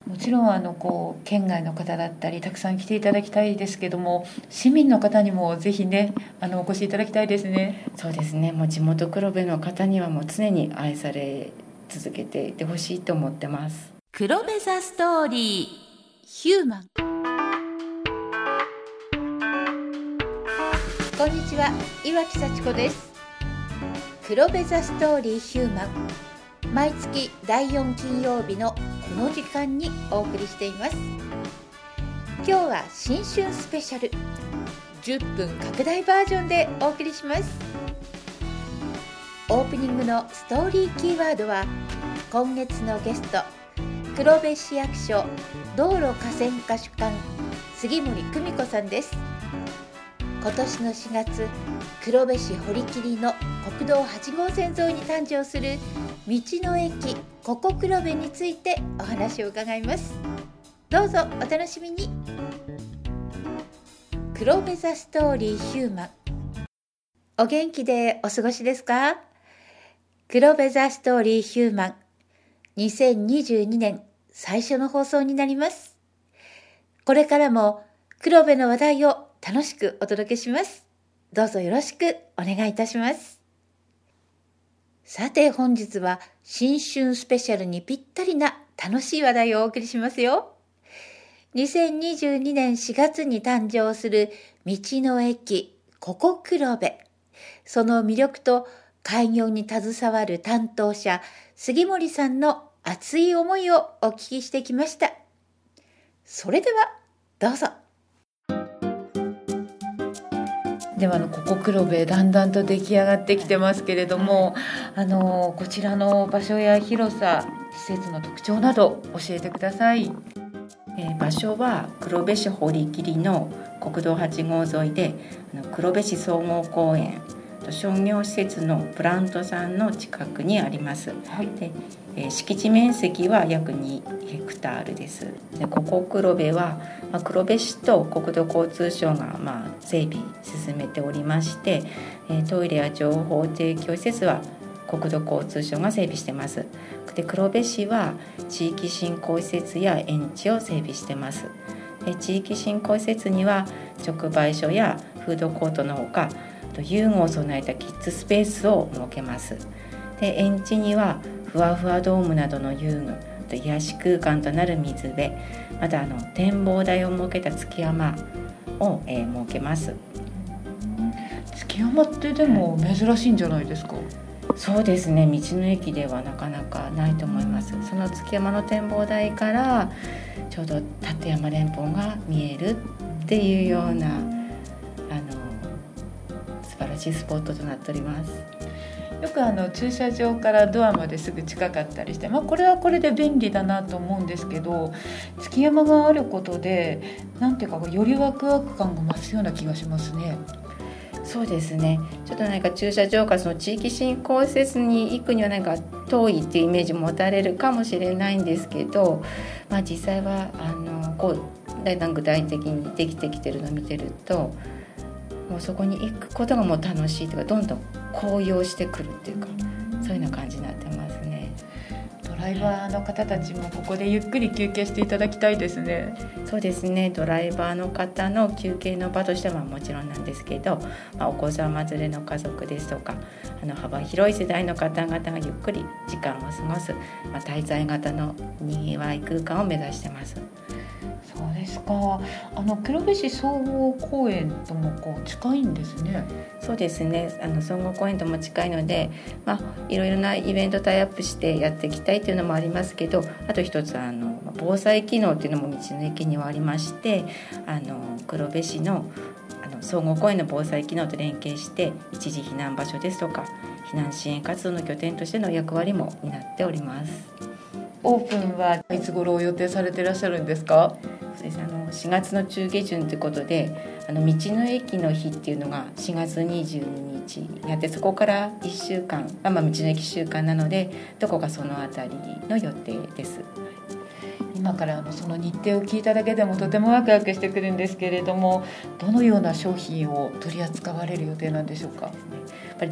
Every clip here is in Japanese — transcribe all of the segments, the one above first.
もちろん県外の方だったりたくさん来ていただきたいですけども、市民の方にもぜひねお越しいただきたいですね。 そうですね、もう地元黒部の方にはもう常に愛され続けていてほしいと思ってます。 黒部ザストーリーヒューマン。こんにちは、岩木幸子です。黒部ザストーリーヒューマン、毎月第4金曜日のこの時間にお送りしています。今日は新春スペシャル10分拡大バージョンでお送りします。オープニングのストーリーキーワードは、今月のゲスト、黒部市役所道路河川課主幹杉森久美子さんです。今年の4月、黒部市堀切の国道8号線沿いに誕生する道の駅ここ黒部についてお話を伺います。どうぞお楽しみに。黒部ザストーリーヒューマン、お元気でお過ごしですか？黒部ザストーリーヒューマン、2022年最初の放送になります。これからも黒部の話題を楽しくお届けします。どうぞよろしくお願いいたします。さて、本日は新春スペシャルにぴったりな楽しい話題をお送りしますよ。2022年4月に誕生する道の駅ここ黒部、その魅力と開業に携わる担当者杉森さんの熱い思いをお聞きしてきました。それではどうぞ。 ではここ黒部だんだんと出来上がってきてますけれども、こちらの場所や広さ、施設の特徴など教えてください。 場所は黒部市堀切の国道8号沿いで、黒部市総合公園商業施設のプラントさんの近くにあります。はい。で、敷地面積は約2ヘクタールです。で、ここ黒部は、黒部市と国土交通省が整備進めておりまして、トイレや情報提供施設は国土交通省が整備してます。で、黒部市は地域振興施設や園地を整備してます。地域振興施設には直売所やフードコートのほか、遊具を備えたキッズスペースを設けます。で、園地にはふわふわドームなどの遊具、癒し空間となる水辺、また展望台を設けた築山を、設けます。 築山ってでも珍しいんじゃないですか？ そうですね、道の駅ではなかなかないと思います。その築山の展望台からちょうど立山連峰が見えるっていうような素晴らしいスポットとなっております。 よく駐車場からドアまですぐ近かったりして、これはこれで便利だなと思うんですけど、築山があることでなんていうかよりワクワク感が増すような気がしますね。 そうですね、ちょっと駐車場からその地域振興施設に行くには遠いっていうイメージ持たれるかもしれないんですけど、実際はだんだん具体的にできてきてるのを見てると、もうそこに行くことがもう楽しいというか、どんどん高揚してくるっていうか、そういうような感じになってますね。 ドライバーの方たちもここでゆっくり休憩していただきたいですね。 そうですね、ドライバーの方の休憩の場としてはもちろんなんですけど、お子様連れの家族ですとか、幅広い世代の方々がゆっくり時間を過ごす、滞在型のにぎわい空間を目指してます。 そうですか。黒部市総合公園とも近いんですね。 そうですね、総合公園とも近いので、いろいろなイベントタイアップしてやっていきたいというのもありますけど、あと一つ防災機能というのも道の駅にはありまして、黒部市の総合公園の防災機能と連携して一時避難場所ですとか避難支援活動の拠点としての役割も担っております。 オープンはいつ頃を予定されていらっしゃるんですか？ そうです、4月の中下旬ということで、道の駅の日っていうのが4月22日にあって、そこから1週間、道の駅週間なので、どこかそのあたりの予定です。 今からその日程を聞いただけでもとてもワクワクしてくるんですけれども、どのような商品を取り扱われる予定なんでしょうか？ やっぱり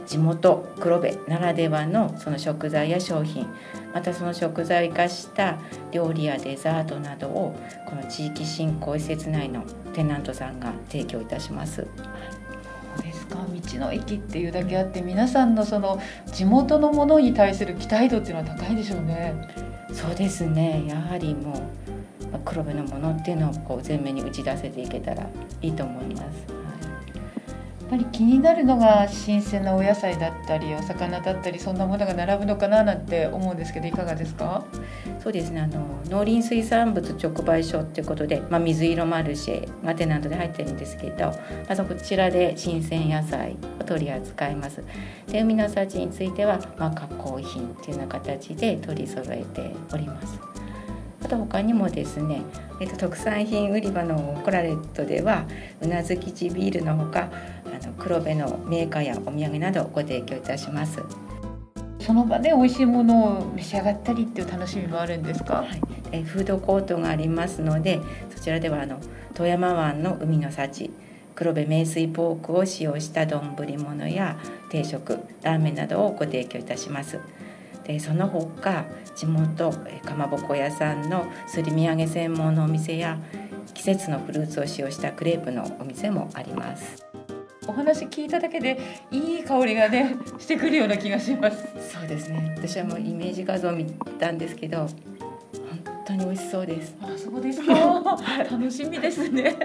地元黒部ならではのその食材や商品、またその食材を生かした料理やデザートなどをこの地域振興施設内のテナントさんが提供いたします。 そうですか。道の駅っていうだけあって、皆さんのその地元のものに対する期待度っていうのは高いでしょうね。 そうですね、やはりもう黒部のものっていうのをこう前面に打ち出せていけたらいいと思います。 やっぱり気になるのが新鮮なお野菜だったりお魚だったり、そんなものが並ぶのかななんて思うんですけど、いかがですか？ そうですね、農林水産物直売所ということで、水色マルシェがテナントで入ってるんですけど、こちらで新鮮野菜を取り扱います。で、海の幸については、加工品というような形で取り揃えております。あと他にもですね、特産品売り場のコラレットではうなずき地ビールのほか黒部のメーカーやお土産などをご提供いたします。 その場で美味しいものを召し上がったりっていう楽しみもあるんですか？ フードコートがありますので、そちらでは富山湾の海の幸黒部名水ポークを使用した丼物や定食ラーメンなどをご提供いたします。でその他地元かまぼこ屋さんのすり身揚げ専門のお店や季節のフルーツを使用したクレープのお店もあります。 お話聞いただけでいい香りがねしてくるような気がします。 そうですね、私はもうイメージ画像を見たんですけど本当に美味しそうです。 そうですか楽しみですね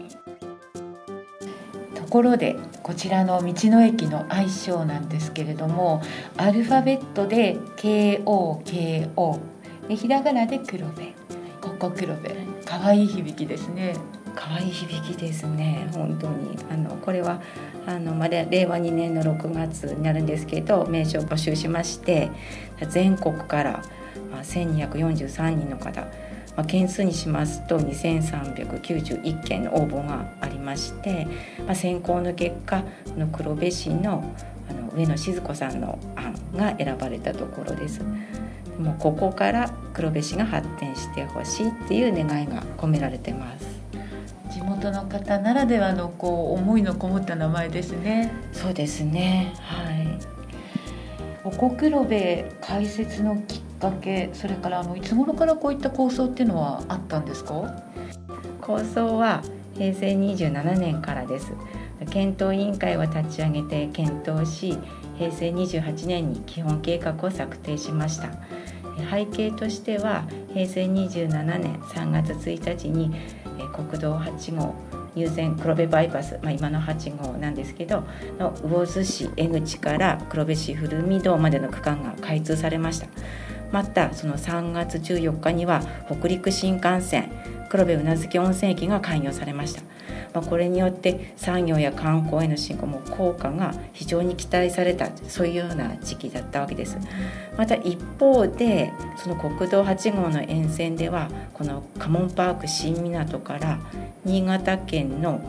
ところでこちらの道の駅の愛称なんですけれども、アルファベットで KOKO でひらがなで黒部、ここ黒部、かわいい響きですね。 可愛い響きですね。本当にこれは令和2年の6月になるんですけど、名称を募集しまして全国から1243人の方、件数にしますと2391件の応募がありまして、選考の結果黒部市の上野静子さんの案が選ばれたところです。もうここから黒部市が発展してほしいっていう願いが込められてます。 地元の方ならではの思いのこもった名前ですね。 そうですね、はい。 ここ黒部開設のきっかけ、それからいつ頃からこういった構想っていうのはあったんですか？ 構想は平成27年からです。検討委員会を立ち上げて検討し、平成28年に基本計画を策定しました。背景としては平成27年3月1日に国道8号入善黒部バイパス、今の8号なんですけどの魚津市江口から黒部市古見堂までの区間が開通されました。またその3月14日には北陸新幹線黒部宇奈月温泉駅が開業されました。これによって産業や観光への振興も効果が非常に期待された、そういうような時期だったわけです。また一方でその国道8号の沿線ではこのカモンパーク新港から新潟県の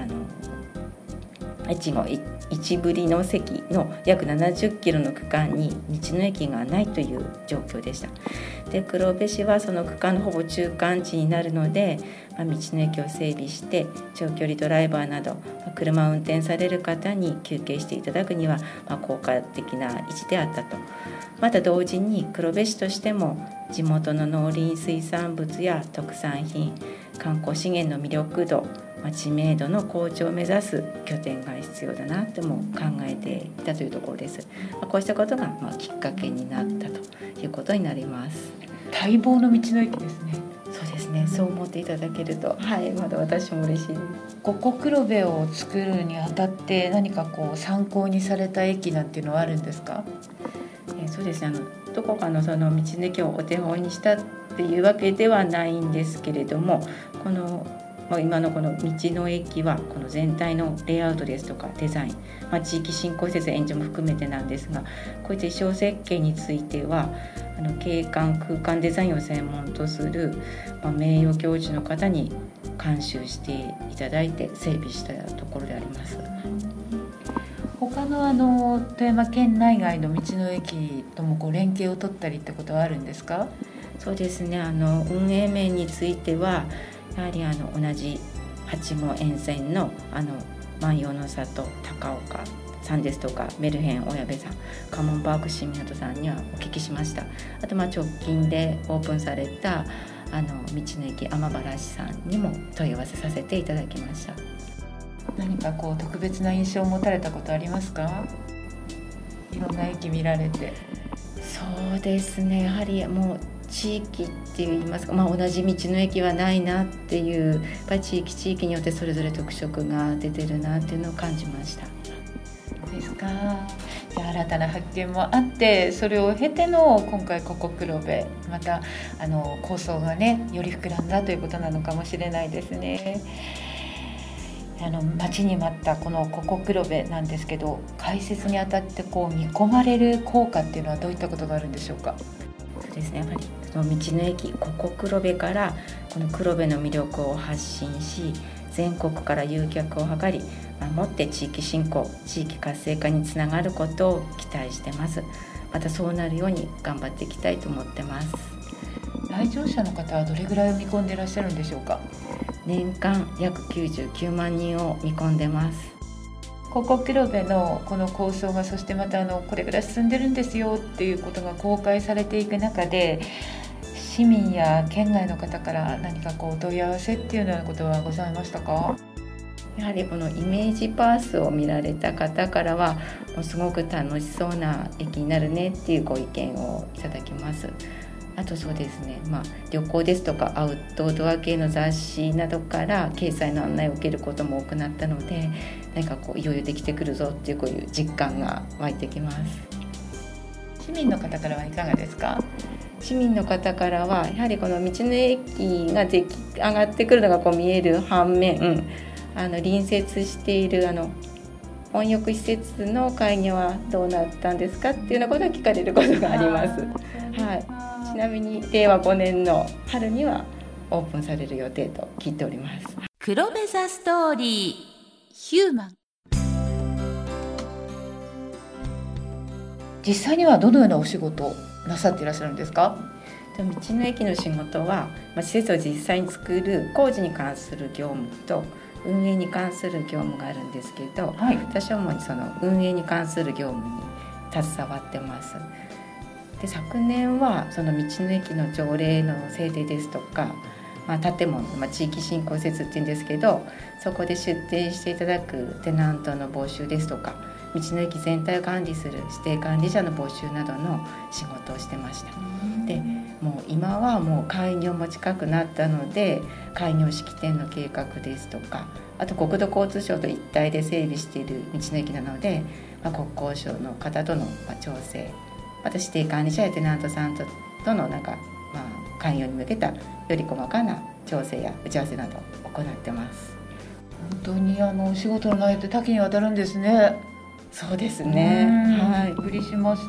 越後市振の関の約70キロの区間に道の駅がないという状況でした。で黒部市はその区間のほぼ中間地になるので、道の駅を整備して長距離ドライバーなど車を運転される方に休憩していただくには効果的な位置であったと。また同時に黒部市としても地元の農林水産物や特産品、観光資源の魅力度、知名度の向上を目指す拠点が必要だなとも考えていたというところです。こうしたことがきっかけになったということになります。 待望の道の駅ですね。 そうですね、そう思っていただけると、まだ私も嬉しいです。 ここ黒部を作るにあたって何か参考にされた駅なんていうのはあるんですか？ そうですね、どこかのその道の駅をお手本にしたっていうわけではないんですけれども、今のこの道の駅はこの全体のレイアウトですとかデザイン、地域振興施設援助も含めてなんですが、こういった衣装設計については景観空間デザインを専門とする、名誉教授の方に監修していただいて整備したところであります。 他の富山県内外の道の駅とも連携を取ったりってことはあるんですか？ そうですね、運営面についてはやはり同じ8号沿線の万葉の里、高岡、 さんですとかメルヘン小矢部さん、カモンパーク新港さんにはお聞きしました。あと直近でオープンされた道の駅天原市さんにも問い合わせさせていただきました。 何か特別な印象を持たれたことありますか？いろんな駅見られて。 そうですね、やはりもう地域っていいますか、同じ道の駅はないなっていう、やっぱり地域によってそれぞれ特色が出てるなっていうのを感じました。 ですか。じゃあ新たな発見もあって、それを経ての今回ココ黒部、また構想がねより膨らんだということなのかもしれないですね。待ちに待ったこのココ黒部なんですけど、開設にあたって見込まれる効果っていうのはどういったことがあるんでしょうか？ そうですね、やっぱりその道の駅ココ黒部からこの黒部の魅力を発信し、全国から誘客を図り、もって地域振興、地域活性化につながることを期待してます。またそうなるように頑張っていきたいと思ってます。 来場者の方はどれぐらいを見込んでいらっしゃるんでしょうか？ 年間約99万人を見込んでます。 ココ黒部のこの構想が、そしてまたこれぐらい進んでるんですよっていうことが公開されていく中で、市民や県外の方から何かお問い合わせっていうようなことはございましたか？ やはりこのイメージパースを見られた方からは、もうすごく楽しそうな駅になるねっていうご意見をいただきます。あとそうですね、旅行ですとかアウトドア系の雑誌などから掲載の案内を受けることも多くなったので、何かいよいよできてくるぞっていうこういう実感が湧いてきます。 市民の方からはいかがですか？ 市民の方からはやはりこの道の駅が出来上がってくるのが見える反面、隣接している温浴施設の開業はどうなったんですかっていうようなことを聞かれることがあります。はい、ちなみに令和5年の春にはオープンされる予定と聞いております。 黒部ザストーリーヒューマン。 実際にはどのようなお仕事をなさっていらっしゃるんですか？ 道の駅の仕事は、施設を実際に作る工事に関する業務と運営に関する業務があるんですけど、私は主にその運営に関する業務に携わってます。で、昨年はその道の駅の条例の制定ですとか、建物、地域振興施設っていうんですけど、そこで出店していただくテナントの募集ですとか、道の駅全体を管理する指定管理者の募集などの仕事をしてました。で、もう今はもう開業も近くなったので、開業式典の計画ですとか、あと国土交通省と一体で整備している道の駅なので、国交省の方との調整、また指定管理者やテナントさんとの開業に向けたより細かな調整や打ち合わせなどを行ってます。 本当にお仕事の内容って多岐にわたるんですね。 そうですね、 びっくりしました。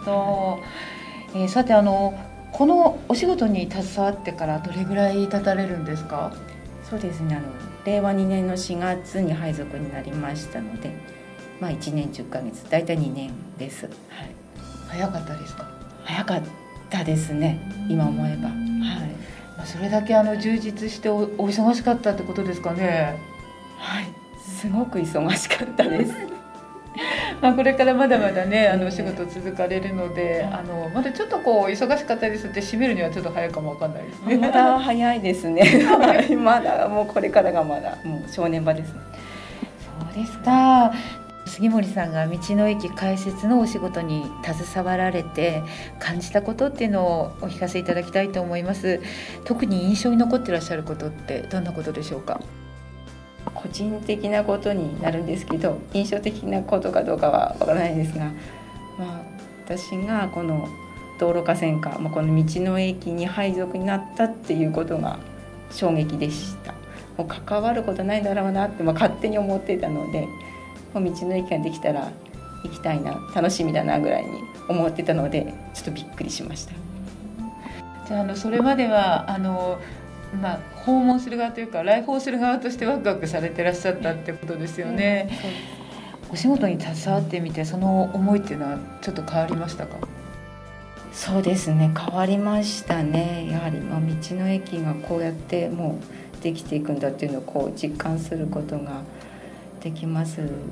さてこのお仕事に携わってからどれぐらい経たれるんですか？ そうですね、令和2年の4月に配属になりましたので、1年10ヶ月、だいたい2年です。 早かったですか？ 早かったですね、今思えば。 それだけ充実してお忙しかったってことですかね？ すごく忙しかったです。 これからまだまだねお仕事続かれるので、まだちょっと忙しかったですって締めるにはちょっと早いかもわかんないですね。 まだ早いですね。まだもうこれからがまだもう正念場ですね。 そうですか。杉森さんが道の駅開設のお仕事に携わられて感じたことっていうのをお聞かせいただきたいと思います。特に印象に残っていらっしゃることってどんなことでしょうか？ 個人的なことになるんですけど、印象的なことかどうかはわからないですが、私がこの道路架線化、この道の駅に配属になったっていうことが衝撃でした。もう関わることないだろうなって、勝手に思っていたので、道の駅ができたら行きたいな、楽しみだなぐらいに思ってたので、ちょっとびっくりしました。 じゃあそれまでは訪問する側というか来訪する側としてワクワクされてらっしゃったってことですよね。お仕事に携わってみてその思いっていうのはちょっと変わりましたか？ そうですね、変わりましたね。やはり道の駅がこうやってもうできていくんだっていうのを実感することができます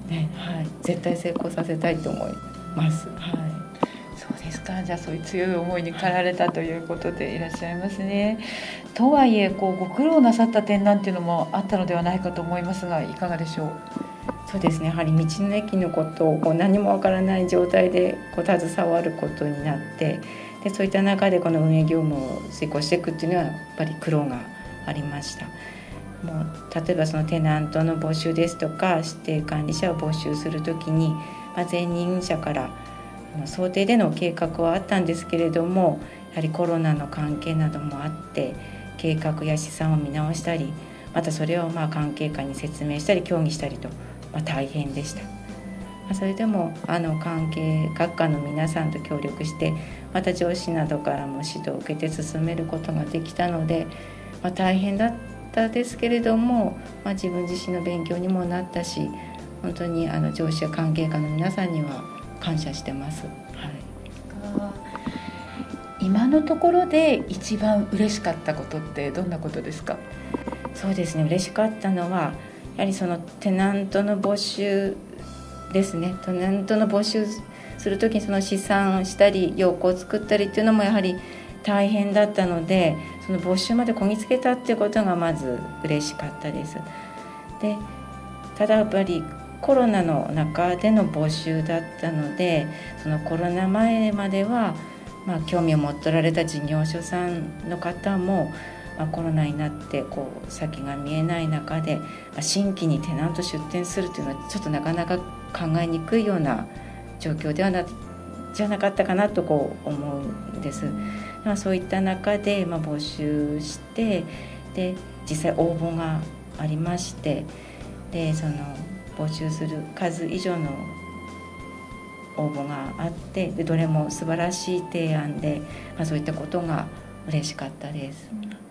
ね、はい、絶対成功させたいと思います。はい、 そうですか。じゃあそういう強い思いに駆られたということでいらっしゃいますね。とはいえご苦労なさった点なんていうのもあったのではないかと思いますが、いかがでしょう。 そうですね、やはり道の駅のことを何もわからない状態で携わることになって、でそういった中でこの運営業務を遂行していくっていうのはやっぱり苦労がありました。もう例えばそのテナントの募集ですとか指定管理者を募集するときに、前任者から想定での計画はあったんですけれども、やはりコロナの関係などもあって計画や試算を見直したり、またそれを関係者に説明したり協議したりと、大変でした。それでも関係学科の皆さんと協力して、また上司などからも指導を受けて進めることができたので、大変だったですけれども、自分自身の勉強にもなったし、本当に上司や関係者の皆さんには感謝してます。はい、 今のところで一番嬉しかったことってどんなことですか。 そうですね、嬉しかったのはやはりそのテナントの募集ですね。テナントの募集するときにその試算したり要項を作ったりっていうのもやはり大変だったので、その募集までこぎつけたっていうことがまず嬉しかったです。でただやっぱりコロナの中での募集だったので、そのコロナ前までは興味を持っておられた事業所さんの方も、コロナになって先が見えない中で、新規にテナント出店するというのはちょっとなかなか考えにくいような状況じゃなかったかなと思うんです。そういった中で募集して、で実際応募がありまして、でその募集する数以上の応募があって、でどれも素晴らしい提案で、そういったことが嬉しかったです。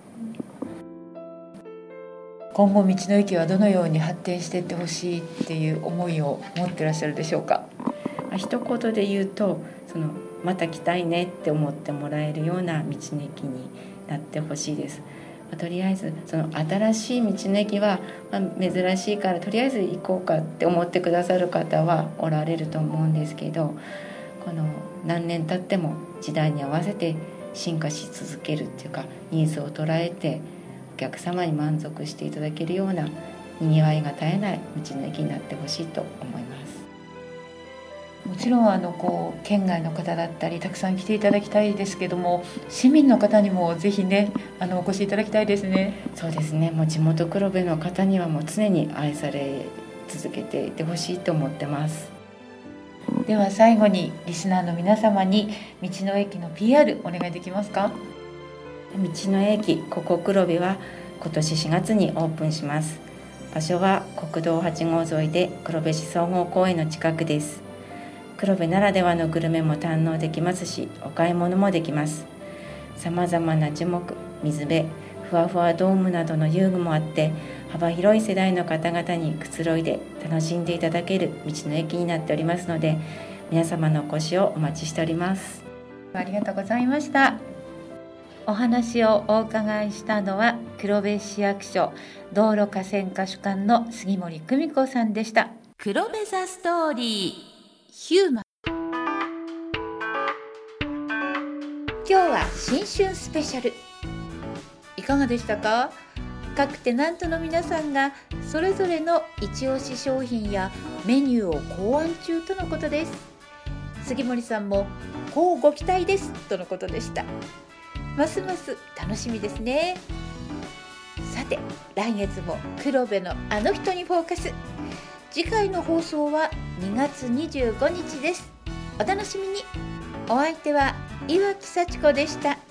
今後道の駅はどのように発展していってほしいっていう思いを持ってらっしゃるでしょうか。 一言で言うと、また来たいねって思ってもらえるような道の駅になってほしいです。とりあえずその新しい道の駅は、珍しいからとりあえず行こうかって思ってくださる方はおられると思うんですけど、この何年経っても時代に合わせて進化し続けるっていうか、ニーズを捉えてお客様に満足していただけるようなにぎわいが絶えない道の駅になってほしいと思います。 もちろん県外の方だったりたくさん来ていただきたいですけども、市民の方にもぜひねお越しいただきたいですね。 そうですね、もう地元黒部の方にはもう常に愛され続けていてほしいと思ってます。 では最後にリスナーの皆様に道の駅の PR お願いできますか。 道の駅ここ黒部は今年4月にオープンします。場所は国道8号沿いで黒部市総合公園の近くです。黒部ならではのグルメも堪能できますし、お買い物もできます。さまざまな樹木、水辺、ふわふわドームなどの遊具もあって、幅広い世代の方々にくつろいで楽しんでいただける道の駅になっておりますので、皆様のお越しをお待ちしております。 ありがとうございました。 お話をお伺いしたのは黒部市役所道路河川課主幹の杉森久美子さんでした。黒部ザストーリーヒューマン。今日は新春スペシャルいかがでしたか。各テナントの皆さんがそれぞれの一押し商品やメニューを考案中とのことです。杉森さんもこうご期待ですとのことでした。ますます楽しみですね。さて来月も黒部のあの人にフォーカス。次回の放送は2月25日です。お楽しみに。お相手は岩木幸子でした。